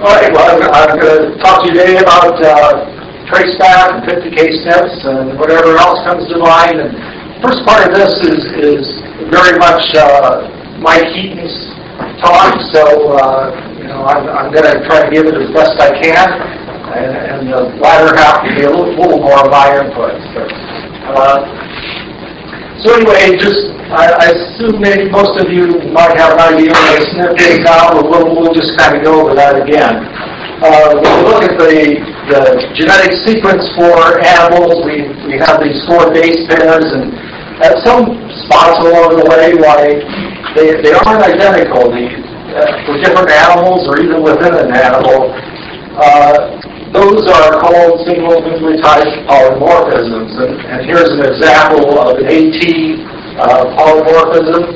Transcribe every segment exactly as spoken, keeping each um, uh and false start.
All right, well, I'm, I'm going to talk to you today about uh, traceback and fifty K S N Ps and whatever else comes to mind. And the first part of this is, is very much uh, Mike Heaton's talk, so uh, you know I'm, I'm going to try to give it as best I can, and, and the latter half will be a little, little more of my input. But, uh, so anyway, just I, I assume maybe most of you might have an idea what a S N P is now, but we'll, we'll just kind of go over that again. Uh, when we look at the, the genetic sequence for animals, we, we have these four base pairs, and at some spots along the way, like they, they aren't identical. The, uh, for different animals, or even within an animal, uh, those are called single nucleotide polymorphisms. And, and here's an example of an AT uh, polymorphism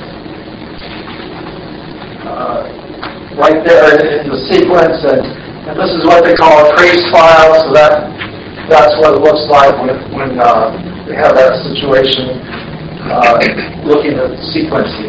uh, right there in the sequence. And, and this is what they call a trace file. So that that's what it looks like when, when uh, we have that situation uh, looking at sequencing.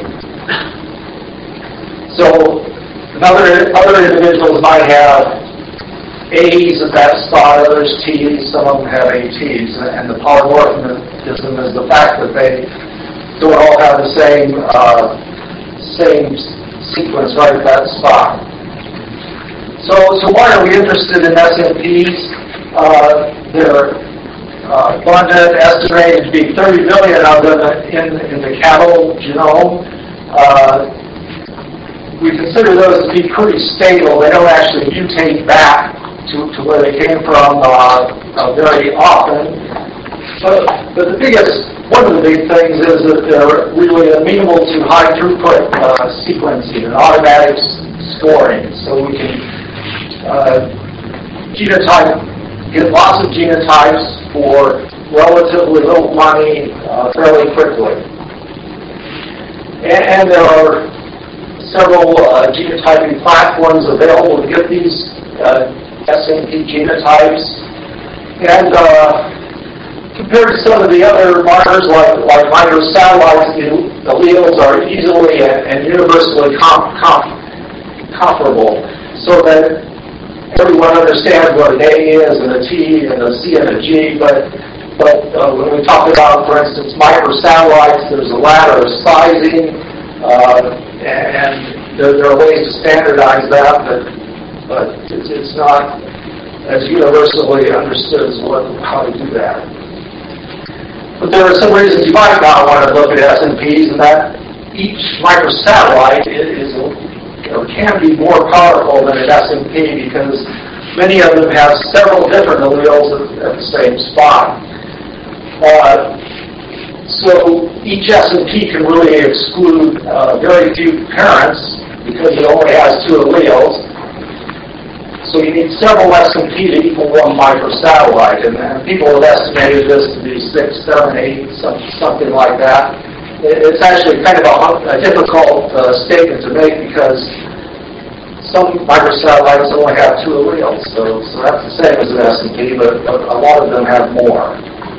So another, other individuals might have A's at that spot, others T's, some of them have A T's, and the polymorphism is the fact that they don't all have the same uh, same sequence right at that spot. So, so why are we interested in S N Ps? Uh, they're uh, abundant, estimated to be thirty million of them in, in the cattle genome. Uh, we consider those to be pretty stable. They don't actually mutate back To, to where they came from uh, uh, very often. But, but the biggest, one of the big things is that they're really amenable to high throughput uh, sequencing and automatic scoring. So we can uh, genotype, get lots of genotypes for relatively little money uh, fairly quickly. And, and there are several uh, genotyping platforms available to get these uh, S N P genotypes, and uh, compared to some of the other markers like, like microsatellites, the alleles are easily and, and universally comp, comp, comparable, so that everyone understands what an A is and a T and a C and a G, but, but uh, when we talk about, for instance, microsatellites, there's a ladder of sizing, uh, and there, there are ways to standardize that, but but it's, it's not as universally understood as what, how to do that. But there are some reasons you might not want to look at S N Ps, and that each microsatellite is, or can be more powerful than an S N P because many of them have several different alleles at, at the same spot. Uh, so each S N P can really exclude uh, very few parents because it only has two alleles. So you need several S N P to equal one microsatellite, and, and people have estimated this to be six, seven, eight, some, something like that. It, it's actually kind of a, a difficult uh, statement to make because some microsatellites only have two alleles, so, so that's the same as an S N P, but, but a lot of them have more.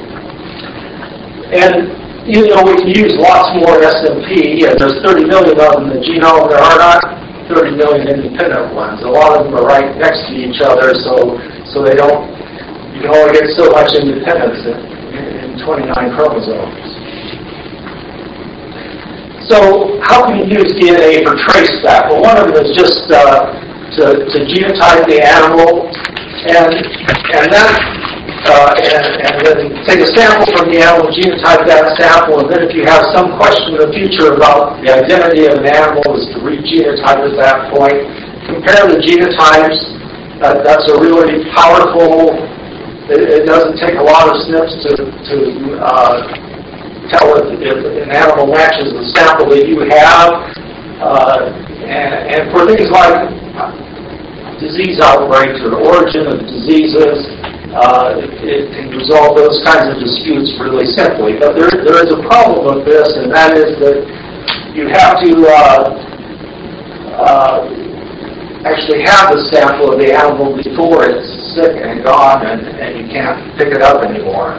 And even though we can use lots more S N P, and there's thirty million of them in the genome, there are not thirty million independent ones. A lot of them are right next to each other, so so they don't. You can only get so much independence in, in twenty-nine chromosomes. So how can you use D N A for traceback? Well, one of them is just uh, to, to genotype the animal, and and that. Uh, and, and then take a sample from the animal, genotype that sample, and then if you have some question in the future about the identity of an animal, is to re-genotype at that point. Compare the genotypes. Uh, that's a really powerful, it, it doesn't take a lot of S N Ps to, to uh, tell if, if an animal matches the sample that you have. Uh, and, and for things like disease outbreaks or the origin of diseases, Uh, it, it can resolve those kinds of disputes really simply. But there, there is a problem with this, and that is that you have to uh, uh, actually have the sample of the animal before it's sick and gone, and, and you can't pick it up anymore.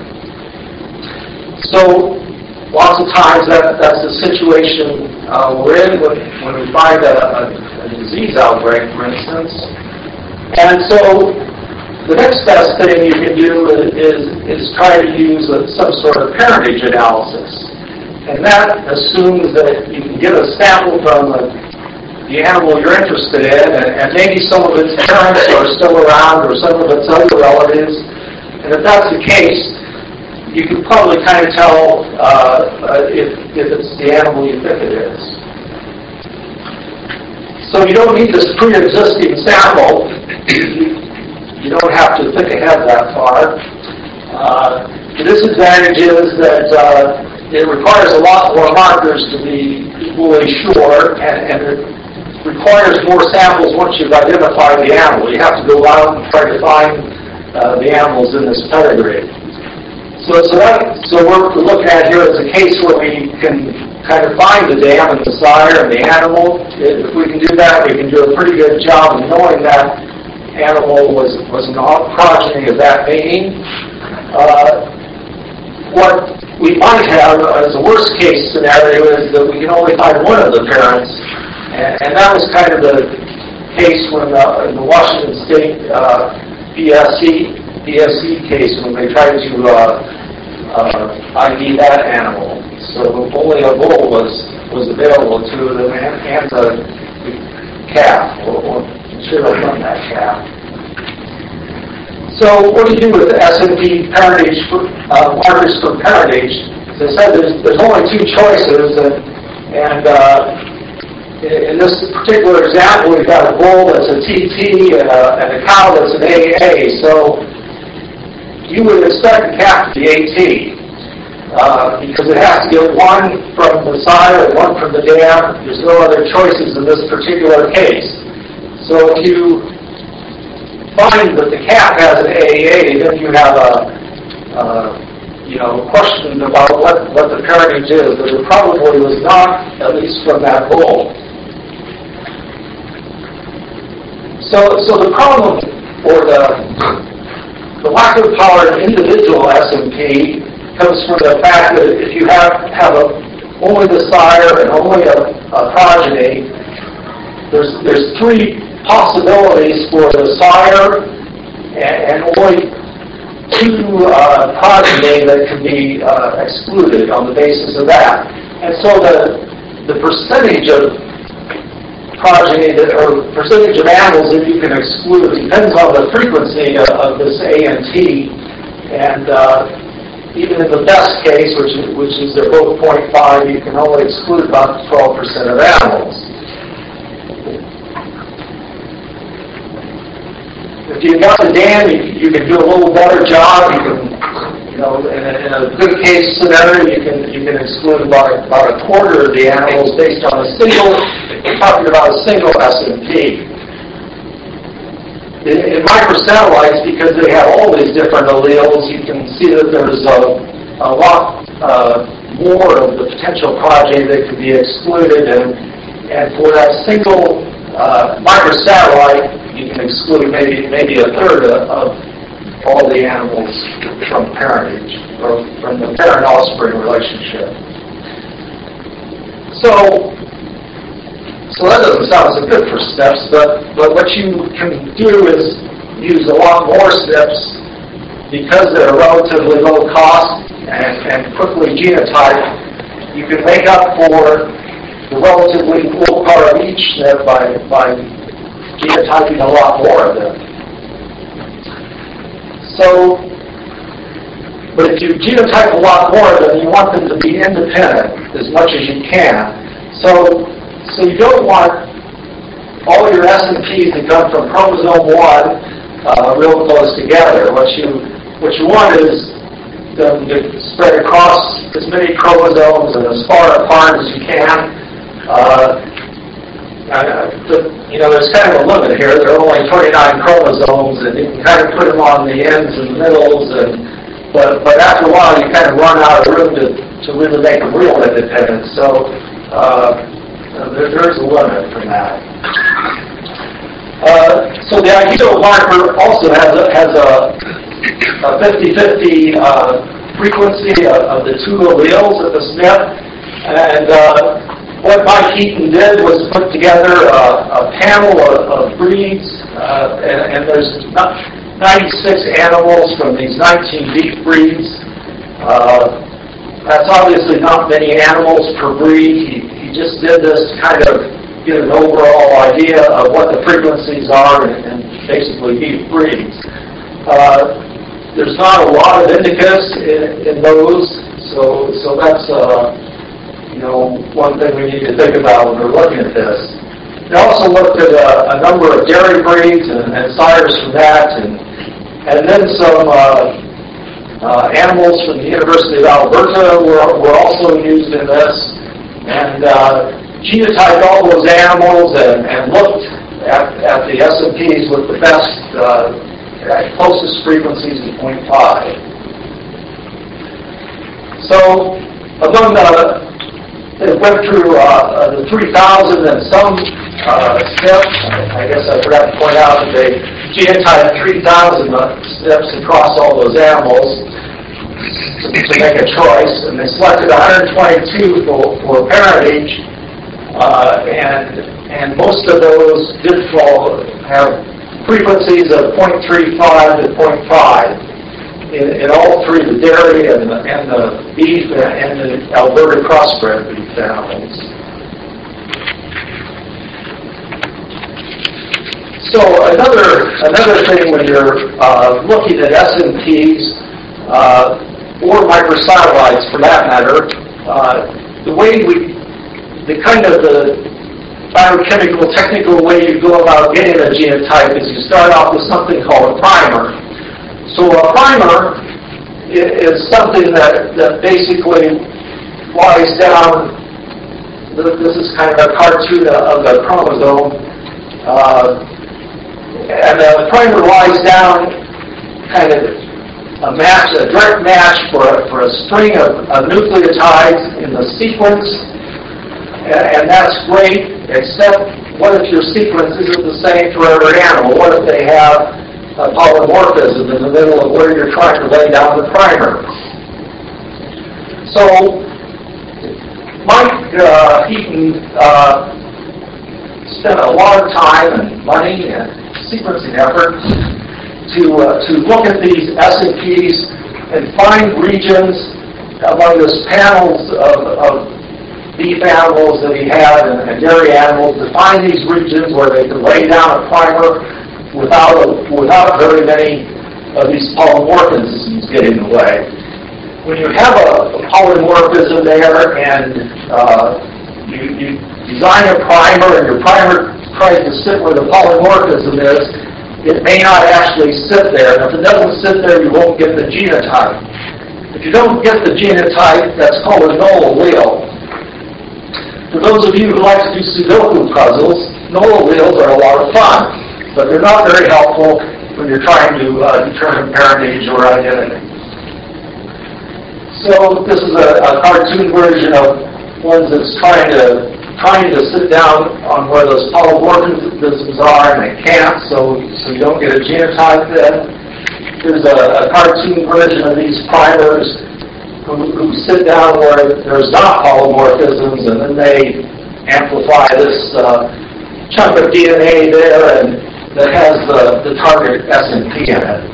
So lots of times that, that's the situation uh, we're in when, when we find a, a, a disease outbreak, for instance. And so the next best thing you can do is, is try to use a, some sort of parentage analysis. And that assumes that you can get a sample from the, the animal you're interested in, and, and maybe some of its parents are still around or some of its other relatives. And if that's the case, you can probably kind of tell uh, uh, if, if it's the animal you think it is. So you don't need this pre-existing sample. You don't have to think ahead that far. Uh, the disadvantage is that uh, it requires a lot more markers to be equally sure, and, and it requires more samples once you've identified the animal. You have to go out and try to find uh, the animals in this pedigree. So, so, that, so what we're looking at here is a case where we can kind of find the dam and the sire and the animal. If we can do that, we can do a pretty good job of knowing that animal was, was an progeny of that mating. Uh, what we might have as a worst case scenario is that we can only find one of the parents, and, and that was kind of the case when uh, in the Washington State uh, B S E case when they tried to uh, uh, I D that animal. So only a bull was, was available to them and, and a calf, or, or should have done that calf. So what do you do with S N P parentage, uh, markers for parentage? As I said, there's, there's only two choices, and, and uh, in, in this particular example, we've got a bull that's a T T and a, and a cow that's an A A. So you would expect the calf to be A T. Uh, because it has to get one from the sire and one from the dam. There's no other choices in this particular case. So if you find that the calf has an A A, then you have a, uh, you know, question about what, what the parentage is, but it probably was not, at least from that bull. So, so the problem, or the, the lack of power in individual S N P comes from the fact that if you have, have a, only the sire and only a, a progeny, there's, there's three possibilities for the sire and, and only two uh, progeny that can be uh, excluded on the basis of that. And so the, the percentage of progeny that, or percentage of animals that you can exclude depends on the frequency of, of this A and T. And uh, even in the best case, which is, which is they're both zero point five, you can only exclude about twelve percent of animals. If you've got the dam, you, you can do a little better job. You can, you know, in a, in a good case scenario, you can you can exclude about a, about a quarter of the animals based on a single. We're talking about a single S N P. In microsatellites, because they have all these different alleles, you can see that there's a, a lot uh, more of the potential progeny that could be excluded, and, and for that single uh, microsatellite, you can exclude maybe maybe a third of, of all the animals from parentage, or from the parent-offspring relationship. So, So that doesn't sound so good for S N Ps, but, but what you can do is use a lot more S N Ps because they're relatively low cost and, and quickly genotype. You can make up for the relatively low power of each S N P by, by genotyping a lot more of them. So, but if you genotype a lot more of them, you want them to be independent as much as you can. So, So you don't want all your S N Ps to come from chromosome one uh, real close together. What you what you want is them to spread across as many chromosomes and as far apart as you can. Uh, uh, the, you know, there's kind of a limit here. There are only twenty-nine chromosomes, and you can kind of put them on the ends and middles. And but but after a while, you kind of run out of room to to really make them real independent. So. Uh, There, there's a limit from that. Uh, so the ideal marker also has a, has a fifty-fifty uh, frequency of, of the two alleles of the S N P. And uh, what Mike Heaton did was put together a, a panel of, of breeds uh, and, and there's ninety-six animals from these nineteen beef breeds. Uh, that's obviously not many animals per breed. He, he just did this to kind of get an overall idea of what the frequencies are in, in basically beef breeds. Uh, there's not a lot of indicus in, in those, so so that's uh, you know one thing we need to think about when we're looking at this. We also looked at a, a number of dairy breeds and, and sires from that, and and then some uh, uh, animals from the University of Alberta were, were also used in this, and uh, genotyped all those animals and, and looked at, at the S and Ps with the best, uh, closest frequencies of zero point five. So among the, it went through uh, the three thousand and some uh, steps. I guess I forgot to point out that they genotyped three thousand steps across all those animals to, to make a choice, and they selected one hundred twenty-two for, for parentage. Uh, and and most of those did fall have frequencies of zero point three five to zero point five in, in all three, the dairy and the, and the beef and the Alberta crossbred beef animals. So another another thing when you're uh, looking at S and Ps uh, or microsatellites for that matter, uh, the way we The kind of the biochemical, technical way you go about getting a genotype is you start off with something called a primer. So a primer is something that, that basically lies down. This is kind of a cartoon of the chromosome. Uh, and the primer lies down kind of a match, a direct match for a, for a string of, of nucleotides in the sequence. And that's great, except what if your sequence isn't the same for every animal? What if they have a polymorphism in the middle of where you're trying to lay down the primer? So Mike uh, Heaton uh, spent a lot of time and money and sequencing effort to uh, to look at these S and Ps and find regions among this panels of, of beef animals that he had and, and dairy animals, to find these regions where they could lay down a primer without a, without very many of these polymorphisms getting in the way. When you have a, a polymorphism there and uh, you, you design a primer and your primer tries to sit where the polymorphism is, it may not actually sit there. And if it doesn't sit there, you won't get the genotype. If you don't get the genotype, that's called a null allele. For those of you who like to do Sudoku puzzles, null alleles are a lot of fun, but they're not very helpful when you're trying to uh, determine parentage or identity. So this is a, a cartoon version of one that's trying to trying to sit down on where those polymorphisms are, and they can't, so so you don't get a genotype then. There's a, a cartoon version of these primers Who, who sit down where there's not polymorphisms, and then they amplify this uh, chunk of D N A there and that has the, the target S and P in it.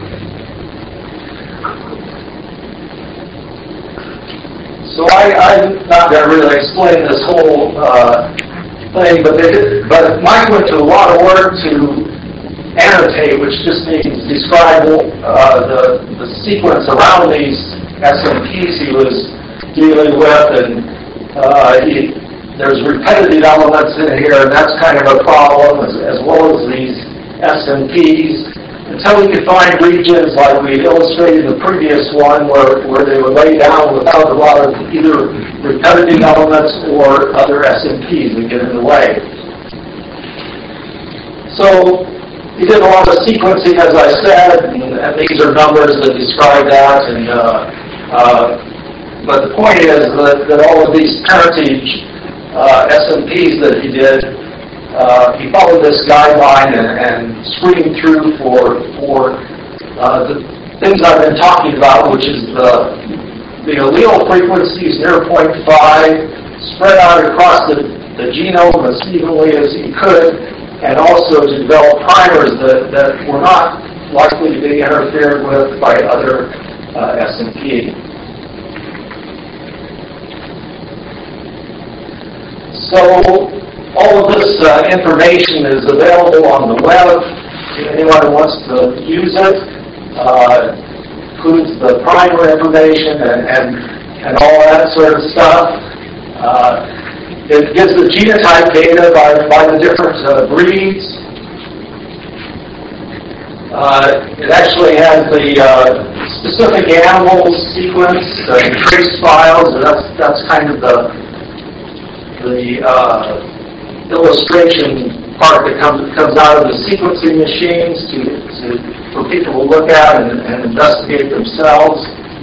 So I, I'm not going to really explain this whole uh, thing, but, they, but Mike went to a lot of work to annotate, which just means describe uh, the, the sequence around these S and Ps he was dealing with, and uh, he, there's repetitive elements in here, and that's kind of a problem, as, as well as these S and Ps, until we could find regions like we illustrated in the previous one where, where they would lay down without a lot of either repetitive elements or other S and Ps that get in the way. So he did a lot of sequencing, as I said, and, and these are numbers that describe that, and uh, Uh, but the point is that, that all of these parentage uh, S and Ps that he did, uh, he followed this guideline and, and screened through for for uh, the things I've been talking about, which is the the allele frequencies near zero point five, spread out across the, the genome as evenly as he could, and also to develop primers that, that were not likely to be interfered with by other uh, S N P. So all of this uh, information is available on the web to anyone who wants to use it. Uh, includes the primer information and, and, and all that sort of stuff. Uh, it gives the genotype data by, by the different uh, breeds. Uh, it actually has the uh, specific animal sequence, the trace files, and that's, that's kind of the, the uh, illustration part that comes, comes out of the sequencing machines to, to, for people to look at and, and investigate themselves.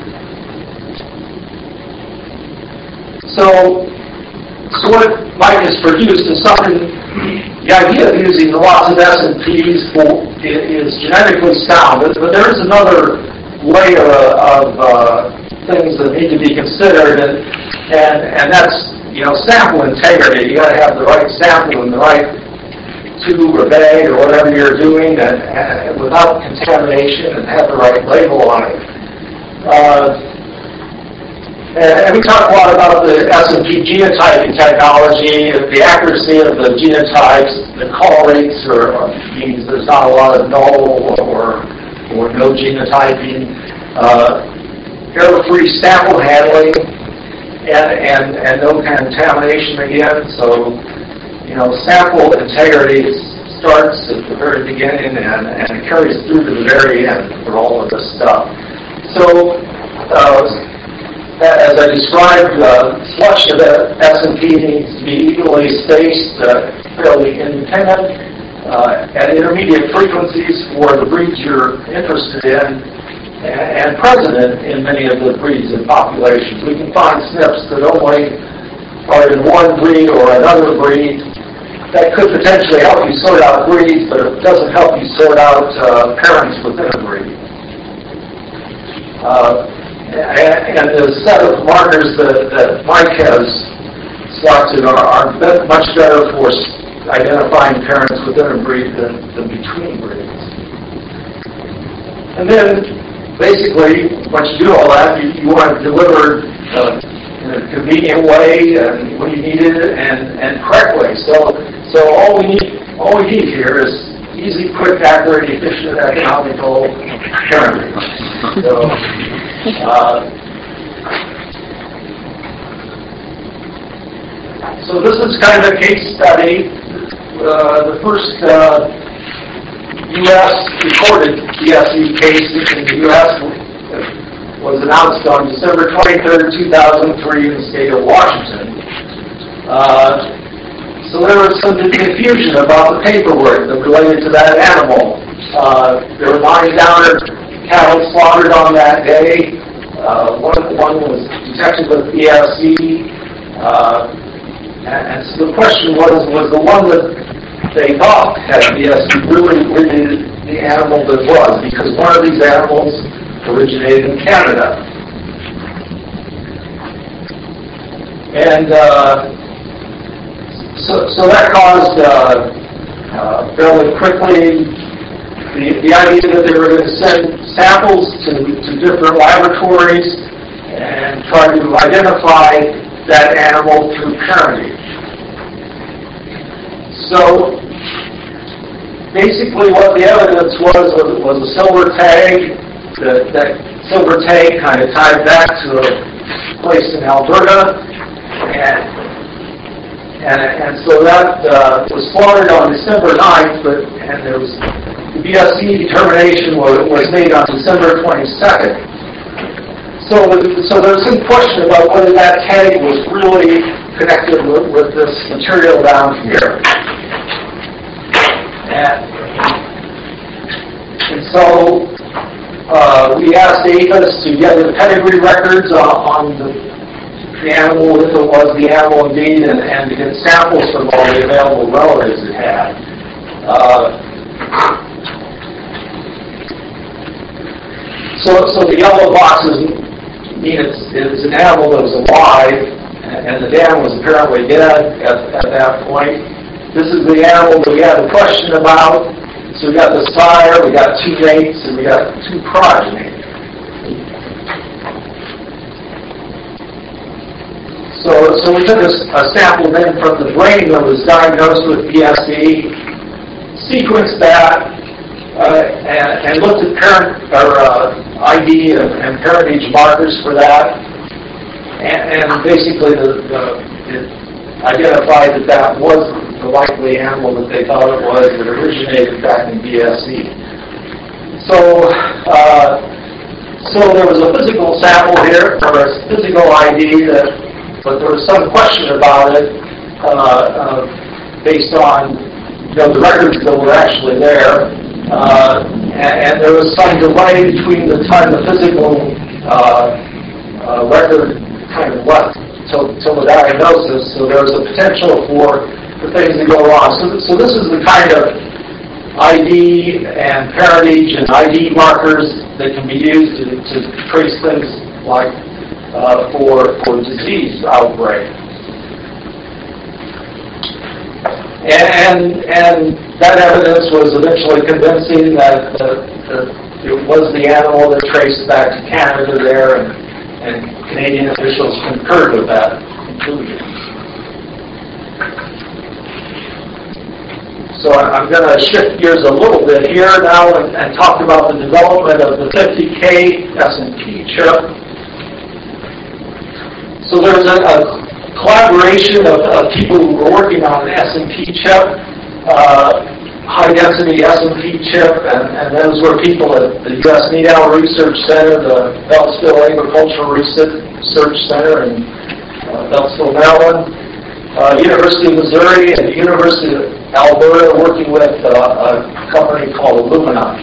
So, so what Mike has produced is something, the idea of using lots of S N Ps for, is genetically sound, but there is another layer of uh, things that need to be considered, and, and, and that's, you know, sample integrity. You got to have the right sample in the right tube or bag or whatever you're doing, and, and without contamination, and have the right label on it. Uh, and, and we talk a lot about the S N P genotyping technology. The accuracy of the genotypes, the call rates are, means there's not a lot of null or or no genotyping. Uh, error-free sample handling, and, and and no contamination again. So, you know, sample integrity starts at the very beginning and, and it carries through to the very end for all of this stuff. So, uh, as I described, uh, selection of S N P needs to be evenly spaced, uh, fairly independent, uh, at intermediate frequencies for the breeds you're interested in, and present in many of the breeds and populations. We can find S N Ps that only are in one breed or another breed. That could potentially help you sort out breeds, but it doesn't help you sort out uh, parents within a breed. Uh, and, and the set of markers that, that Mike has selected are, are much better for identifying parents within a breed than, than between breeds. And then, basically, once you do all that, you, you want to deliver uh, in a convenient way and when you need it and, and correctly. So, so all we need, all we need here is easy, quick, accurate, efficient, economical parenting. So, uh, so this is kind of a case study. Uh, the first uh, U S recorded B S E case in the U S was announced on December twenty-third, two thousand three in the state of Washington. Uh, so there was some confusion about the paperwork that related to that animal. Uh, there were nine downer cattle slaughtered on that day. Uh, one, one was detected with B S E. Uh, and, and so the question was, was the one that they thought had B S E really, really the animal that was, because one of these animals originated in Canada. And uh, so, so that caused uh, uh, fairly quickly the, the idea that they were going to send samples to, to different laboratories and try to identify that animal through parentage. So basically what the evidence was was, was a silver tag. The, that silver tag kind of tied back to a place in Alberta, and and, and so that uh, was slaughtered on December ninth, but and there was the B S E determination was, was made on December twenty-second. So so there's some question about whether that tag was really connected with, with this material down here, and and so. Uh, we asked APHIS to get the pedigree records uh, on the, the animal, if it was the animal indeed, and, and to get samples from all the available relatives it had. Uh, so, so the yellow boxes mean it's, it's an animal that was alive, and, and the dam was apparently dead at, at that point. this is the animal that we had a question about. So we got the sire, we got two mates, and we got two progeny. So, so we took a, a sample then from the brain that was diagnosed with P S E, sequenced that, uh, and, and looked at parent or uh, I D and, and parentage markers for that, and, and basically the, the, it identified that that was the likely animal that they thought it was that originated back in B S E. So, uh, so there was a physical sample here, or a physical I D, that, but there was some question about it uh, uh, based on you know the records that were actually there, uh, and, and there was some delay between the time the physical uh, uh, record kind of left till, till the diagnosis. So there was a potential for for things to go wrong. So, so this is the kind of I D and parentage and I D markers that can be used to, to trace things like uh, for, for disease outbreak. And, and that evidence was eventually convincing that, uh, that it was the animal that traced back to Canada there, and, and Canadian officials concurred with that conclusion. So I'm going to shift gears a little bit here now and, and talk about the development of the fifty K S and P chip. So there's a, a collaboration of, of people who were working on an S and P chip, uh, high-density S and P chip, and, and those were people at the U S Nidau Research Center, the Beltsville Agricultural Research Center in uh, Beltsville, Maryland, uh, University of Missouri, and the University of Alberta, working with uh, a company called Illumina.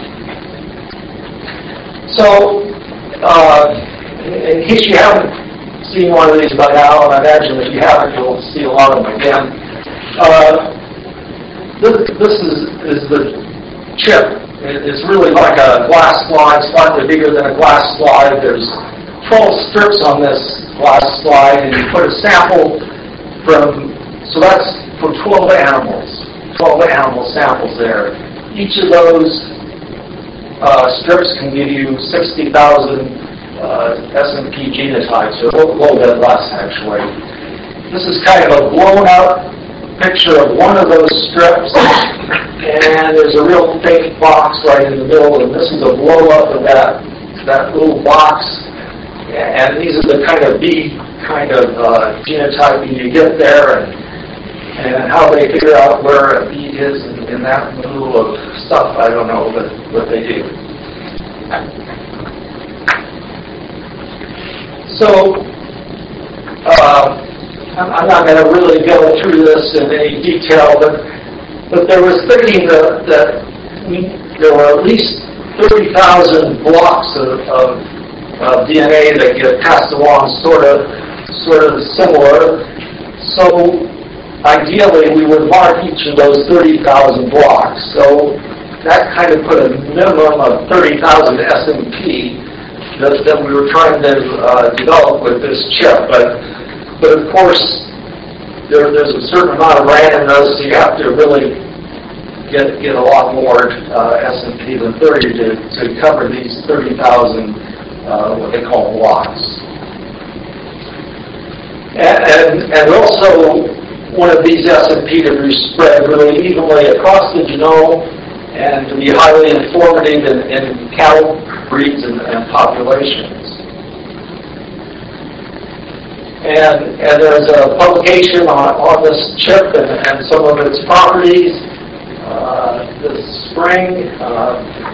So, uh, in case you haven't seen one of these by now, and I imagine if you haven't, you'll see a lot of them again. Uh, this, this is, is the chip. It's really like a glass slide, slightly bigger than a glass slide. There's twelve strips on this glass slide, and you put a sample from, so that's for twelve animals. twelve animal samples there. Each of those uh, strips can give you sixty thousand uh, S and P genotypes, or a little, little bit less actually. This is kind of a blown up picture of one of those strips, and there's a real fake box right in the middle, and this is a blow up of that, that little box, and these are the kind of B kind of uh, genotyping you get there, and And how they figure out where a bead is in, in that middle of stuff, I don't know, but, but they do. So, uh, I'm not going to really go through this in any detail, but, but there was thinking that, that we, there were at least thirty thousand blocks of, of, of D N A that get passed along sort of, sort of similar. So, ideally, we would mark each of those thirty thousand blocks. So that kind of put a minimum of thirty thousand S and P that, that we were trying to uh, develop with this chip. But, but of course, there, there's a certain amount of randomness, so you have to really get get a lot more uh, S and P than thirty to, to cover these thirty thousand, uh, what they call blocks. And, and, and also, one of these S and P to be spread really evenly across the genome and to be highly informative in, in cattle breeds and, and populations. And, and there's a publication on, on this chip and, and some of its properties uh, this spring. Uh,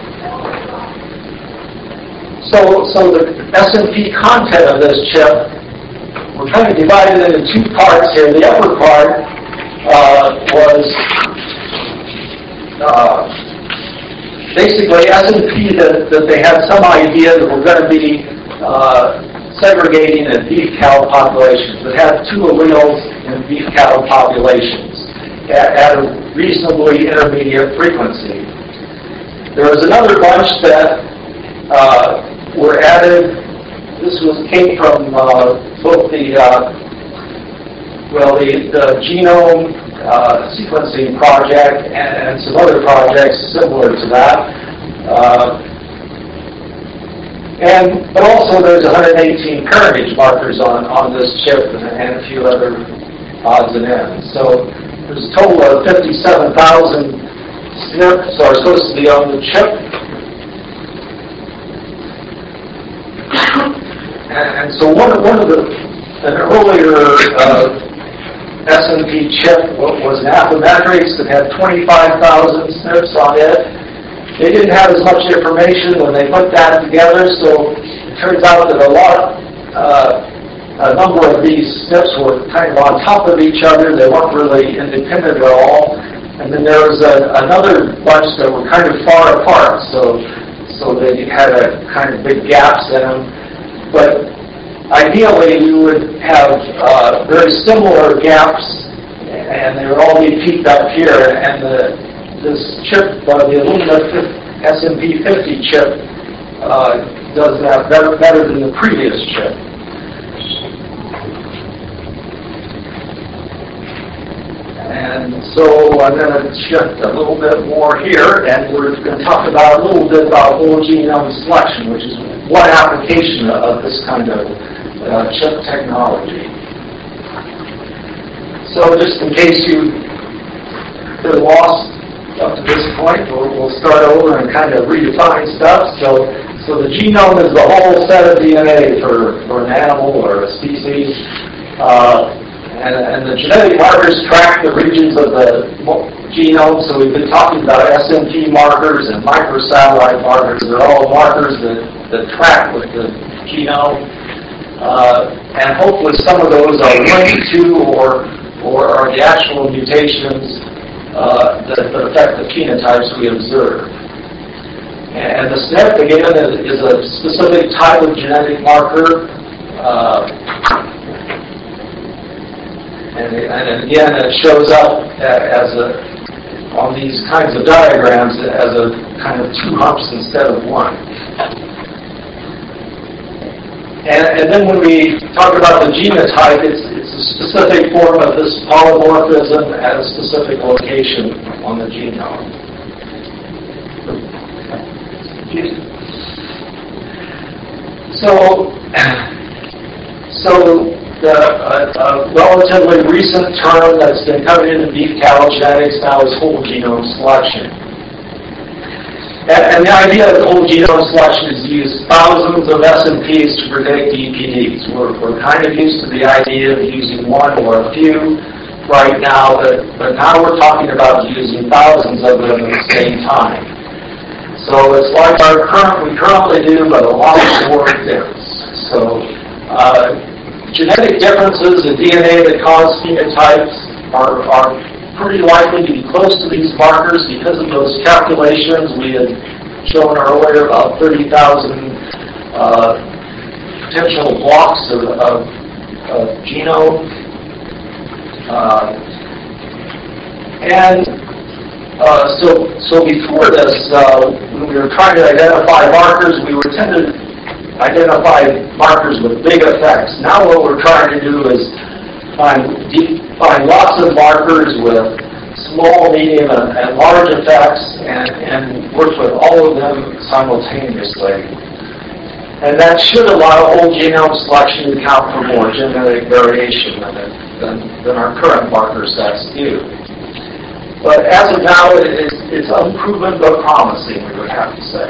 so, so the S and P content of this chip, we're kind of divided into two parts here. The upper part uh, was uh, basically S and P that, that they had some idea that we're going to be uh, segregating in beef cattle populations that have two alleles in beef cattle populations at, at a reasonably intermediate frequency. There was another bunch that uh, were added. This was came from uh, both the uh, well the, the genome uh, sequencing project and, and some other projects similar to that. Uh, and but also there's one hundred eighteen parentage markers on, on this chip and, and a few other odds and ends. So there's a total of fifty-seven thousand S N Ps are supposed to be on the chip. And, and so one, one of the, an earlier uh, S N P chip was an Affymetrix that had twenty-five thousand S N Ps on it. They didn't have as much information when they put that together, so it turns out that a lot, uh, a number of these S N Ps were kind of on top of each other. They weren't really independent at all. And then there was a, another bunch that were kind of far apart, so so they had a kind of big gaps in them. But ideally, we would have uh, very similar gaps, and they would all be peaked up here. And the, this chip, uh, the Illumina S N P fifty chip, uh, does that better, better than the previous chip. And so I'm going to shift a little bit more here, and we're going to talk about a little bit about whole genome selection, which is one application of this kind of uh, chip technology. So just in case you've been lost up to this point, we'll, we'll start over and kind of redefine stuff. So, so the genome is the whole set of D N A for, for an animal or a species. Uh, And, and the genetic markers track the regions of the genome. So we've been talking about S N P markers and microsatellite markers. They're all markers that, that track with the genome. Uh, and hopefully some of those are linked to or, or are the actual mutations uh, that, that affect the phenotypes we observe. And the S N P, again, is, is a specific type of genetic marker. Uh, And, and again, it shows up as a, on these kinds of diagrams as a kind of two humps instead of one. And, and then when we talk about the genotype, it's, it's a specific form of this polymorphism at a specific location on the genome. So, so The, uh, a relatively recent term that's been coming into beef cattle genetics now is whole genome selection. And, and the idea of whole genome selection is to use thousands of S N Ps to predict E P Ds. We're, we're kind of used to the idea of using one or a few right now, but, but now we're talking about using thousands of them at the same time. So it's like our current, we currently do, but a lot more dense. So, uh, genetic differences in D N A that cause phenotypes are, are pretty likely to be close to these markers because of those calculations we had shown earlier, about thirty thousand uh, potential blocks of, of, of genome. Uh, and uh, so, so before this, uh, when we were trying to identify markers, we were tend to identify markers with big effects. Now what we're trying to do is find, deep, find lots of markers with small, medium, and, and large effects and, and work with all of them simultaneously. And that should allow whole genome selection to account for more genetic variation than, it, than, than our current marker sets do. But as of now, it is, it's unproven but promising, we would have to say.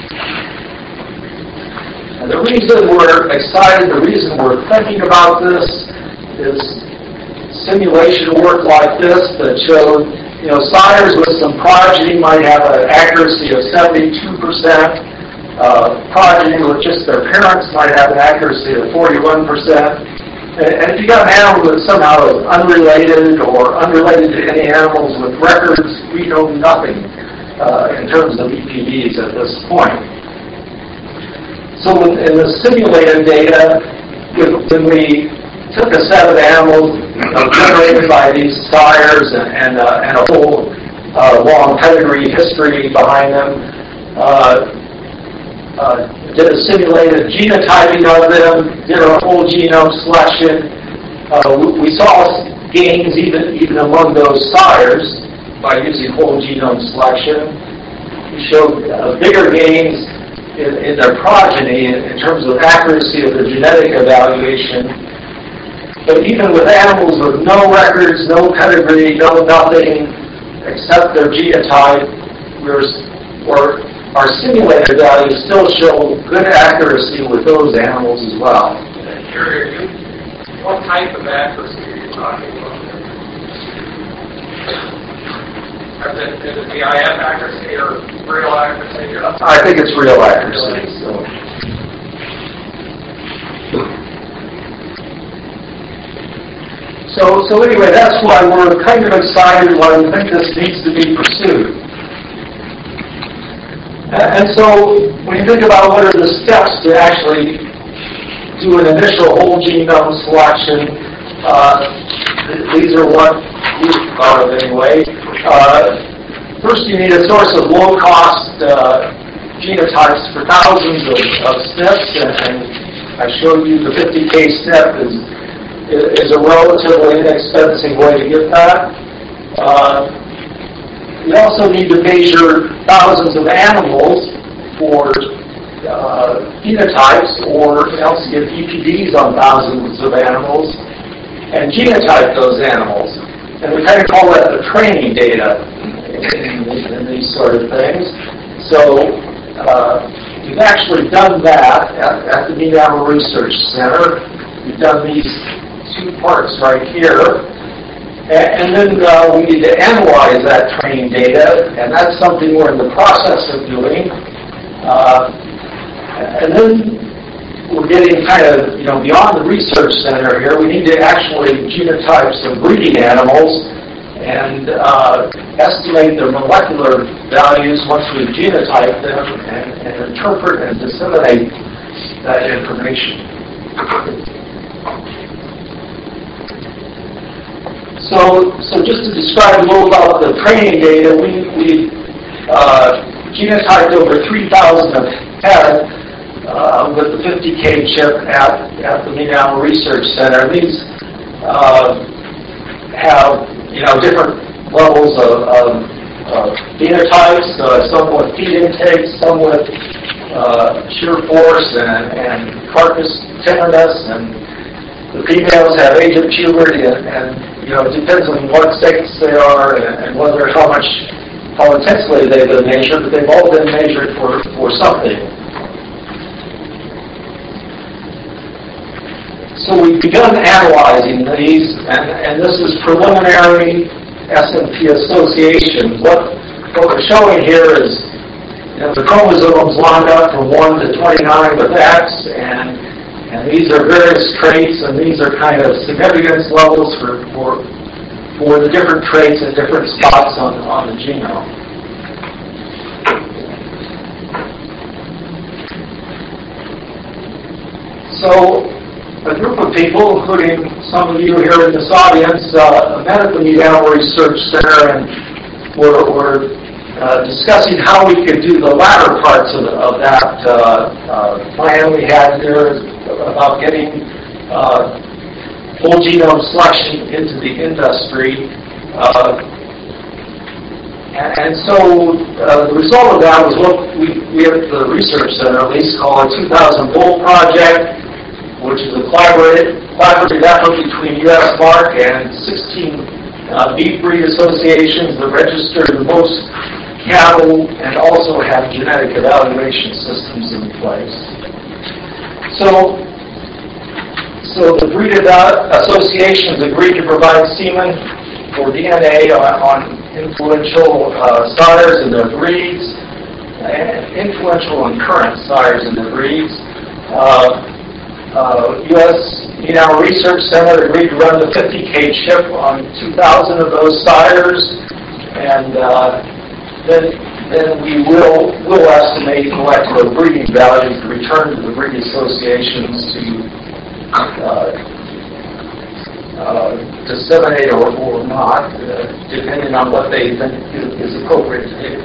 And the reason we're excited, the reason we're thinking about this is simulation work like this that showed, you know, sires with some progeny might have an accuracy of seventy-two percent. Uh, progeny with just their parents might have an accuracy of forty-one percent. And if you got an animal that somehow is unrelated or unrelated to any animals with records, we know nothing uh, in terms of E P Ds at this point. So in the simulated data, when we took a set of animals you know, generated by these sires and, and, uh, and a whole uh, long pedigree history behind them, uh, uh, did a simulated genotyping of them, did a whole genome selection, uh, we saw gains even, even among those sires by using whole genome selection. We showed uh, bigger gains in, in their progeny in, in terms of accuracy of the genetic evaluation. But even with animals with no records, no pedigree, no nothing except their genotype, we're, or our simulated values still show good accuracy with those animals as well. What type of accuracy are you talking about? Is it, is it the I F accuracy or real accuracy? I think it's real accuracy. So. So, so anyway, that's why we're kind of excited, why we think this needs to be pursued. And so, when you think about what are the steps to actually do an initial whole genome selection, uh, these are what we've thought of anyway. Uh, first, you need a source of low-cost uh, genotypes for thousands of, of S N Ps, and, and I showed you the fifty K S N P is, is a relatively inexpensive way to get that. Uh, we also need to measure thousands of animals for uh, phenotypes, or else get E P Ds on thousands of animals, and genotype those animals. And we kind of call that the training data in, in these sort of things. So uh, we've actually done that at, at the Mead Animal Research Center. We've done these two parts right here. And, and then uh, we need to analyze that training data, and that's something we're in the process of doing. Uh, and then we're getting kind of, you know, beyond the research center here. We need to actually genotype some breeding animals and uh, estimate their molecular values once we've genotyped them, and, and interpret and disseminate that information. So, so just to describe a little about the training data, we, we uh, genotyped over three thousand head uh, with the fifty K chip at, at the Mead Animal Research Center. These uh, have, you know, different levels of, of, of phenotypes, uh, some with feed intake, some with uh, shear force and, and carcass tenderness, and the females have age of puberty, and, and you know, it depends on what sex they are and, and whether how much, how intensely they've been measured, but they've all been measured for, for something. So we've begun analyzing these, and, and this is preliminary S N P associations. What, what we're showing here is, you know, the chromosomes line up from one to twenty-nine with X, and And these are various traits, and these are kind of significance levels for, for, for the different traits at different spots on, on the genome. So a group of people, including some of you here in this audience, uh, met at the Mead Animal Research Center, and we're, we're uh, discussing how we could do the latter parts of, of that uh, uh, plan we had there about getting uh, whole genome selection into the industry. Uh, and, and so uh, the result of that was what we, we at the Research Center at least call a two thousand volt project, which is a collaborative, collaborative effort between U S M A R C and sixteen uh, beef breed associations that register the most cattle and also have genetic evaluation systems in place. So, so the breed associations agreed to provide semen for D N A on, on influential uh, sires in their breeds, and influential and current sires in their breeds. Uh, uh, U S Mead Animal Research Center agreed to run the fifty K chip on two thousand of those sires, and uh, then then we will will estimate molecular breeding values to return to the breed associations to uh, uh, disseminate or, or not, uh, depending on what they think is appropriate to do.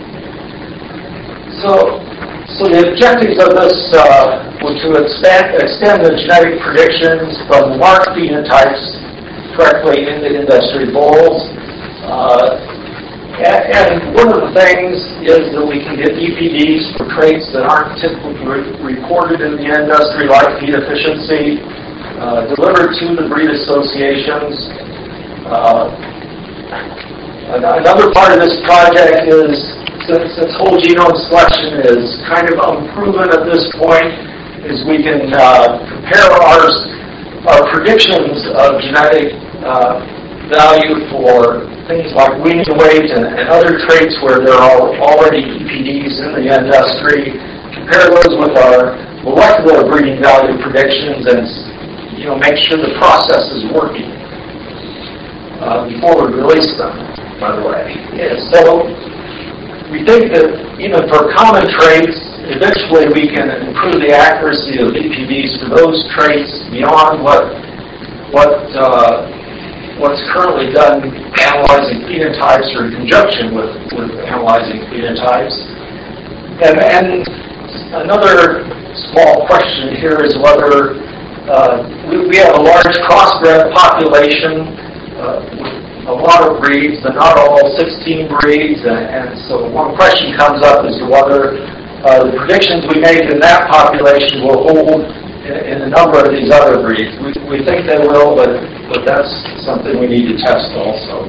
So, so the objectives of this uh, were to expand, extend the genetic predictions from the marked phenotypes correctly into industry bulls. Uh, and, and one of the things is that we can get E P Ds for traits that aren't typically re- reported in the industry, like feed efficiency, uh, delivered to the breed associations. Uh, another part of this project is, since, since whole genome selection is kind of unproven at this point, is we can uh, compare our, our predictions of genetic uh, value for things like weaning weight and, and other traits where there are already E P Ds in the industry, compare those with our molecular breeding value predictions and, you know, make sure the process is working uh, before we release them, by the way. Yeah, so we think that even for common traits, eventually we can improve the accuracy of E P Ds for those traits beyond what what uh, what's currently done analyzing phenotypes or in conjunction with, with analyzing phenotypes. And, and another small question here is whether uh, we, we have a large crossbred population uh, with a lot of breeds, but not all sixteen breeds, and, and so one question comes up as to whether Uh, the predictions we make in that population will hold in, in a number of these other breeds. We, we think they will, but, but that's something we need to test also.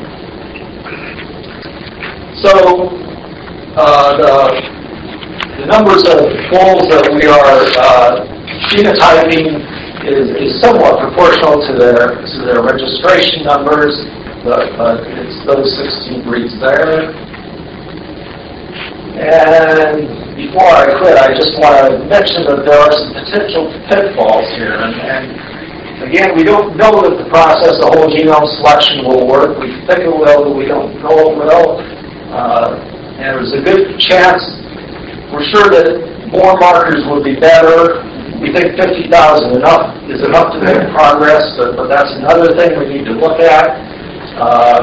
So uh, the, the numbers of bulls that we are uh, phenotyping is, is somewhat proportional to their, to their registration numbers, but, but it's those sixteen breeds there. And before I quit, I just want to mention that there are some potential pitfalls here. And, and again, we don't know that the process of whole genome selection will work. We think it will, but we don't know it will. Uh, and there's a good chance, we're sure that more markers would be better. We think fifty thousand enough is enough to make progress, but, but that's another thing we need to look at. Uh,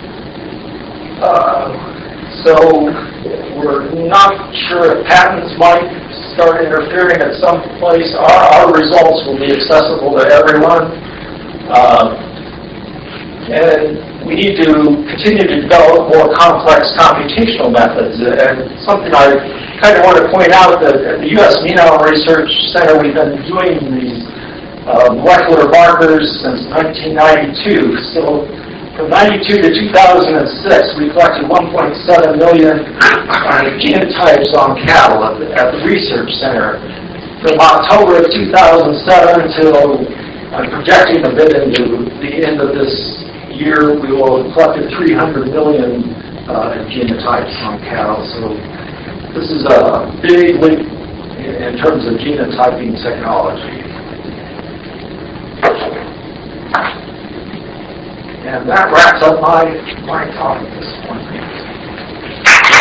uh, so we're not sure if patents might start interfering at some place. Our, our results will be accessible to everyone. Uh, and we need to continue to develop more complex computational methods. And something I kind of want to point out that at the U S Genome Research Center, we've been doing these uh, molecular markers since nineteen ninety-two. So from ninety-two to two thousand six, we collected one point seven million genotypes on cattle at the, at the research center. From October of two thousand seven until I'm projecting a bit into the end of this year, we will have collected three hundred million uh, genotypes on cattle. So this is a big leap in, in terms of genotyping technology. And that wraps up my, my talk at this point.